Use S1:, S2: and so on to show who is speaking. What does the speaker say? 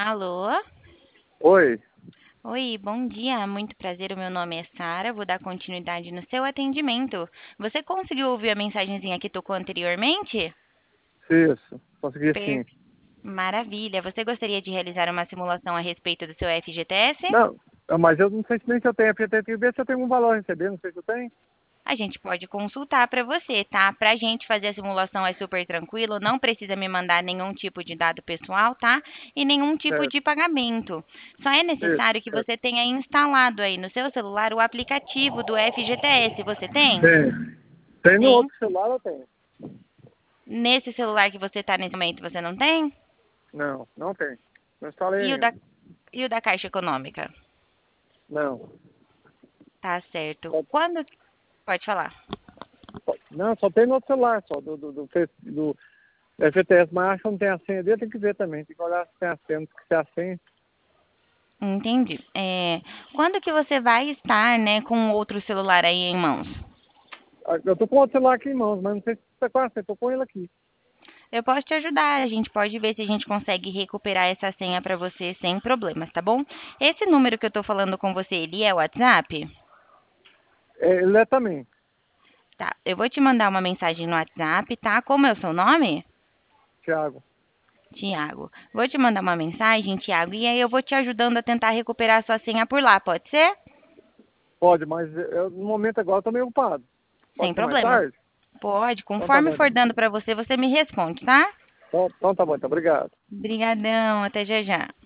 S1: Alô?
S2: Oi,
S1: Oi, bom dia. Muito prazer. O meu nome é Sara. Vou dar continuidade no seu atendimento. Você conseguiu ouvir a mensagenzinha que tocou anteriormente?
S2: isso, consegui
S1: Per-
S2: sim.
S1: Maravilha. Você gostaria de realizar uma simulação a respeito do seu FGTS?
S2: Não, mas eu não sei se nem se eu tenho, porque eu tenho que ver se eu tenho um valor a receber, não sei se eu tenho.
S1: A gente pode consultar para você, tá? Para a gente fazer a simulação é super tranquilo, não precisa me mandar nenhum tipo de dado pessoal, tá? E nenhum tipo
S2: Certo,
S1: de pagamento. Só é
S2: isso,
S1: necessário que
S2: certo.
S1: você tenha instalado aí no seu celular o aplicativo do FGTS. Você tem?
S2: Tem. Tem no
S1: Tem.
S2: outro celular, eu tenho.
S1: Nesse celular que você está nesse momento, você não tem?
S2: Não, não tem. Não instalei
S1: E o da,
S2: ainda.
S1: e o da Caixa Econômica?
S2: Não.
S1: Tá certo.
S2: Só-
S1: Quando. Pode falar.
S2: não, só tem no outro celular, só do FTS, mas acho que não tem a senha dele, tem que ver também. Tem que olhar se tem a senha, se tem a senha.
S1: Entendi. Quando que você vai estar, né, com outro celular aí em mãos?
S2: Eu tô com outro celular aqui em mãos, mas não sei se você conhece, eu tô com ele aqui.
S1: Eu posso te ajudar. A gente pode ver se a gente consegue recuperar essa senha para você sem problemas, tá bom? Esse número que eu tô falando com você, ele é o WhatsApp?
S2: Ele é também,
S1: Tá. Eu vou te mandar uma mensagem no WhatsApp, tá? Como é o seu nome?
S2: Thiago.
S1: Tiago. Vou te mandar uma mensagem, Tiago, e aí eu vou te ajudando a tentar recuperar a sua senha por lá, pode ser?
S2: Pode, mas no momento agora eu tô meio ocupado.
S1: Sem
S2: Pode ser mais
S1: problemas.
S2: tarde?
S1: Pode.
S2: Então tá
S1: Conforme
S2: bom,
S1: for
S2: então.
S1: dando para você, você me responde, tá?
S2: Então tá bom, então. Obrigado.
S1: Obrigadão. Até já já.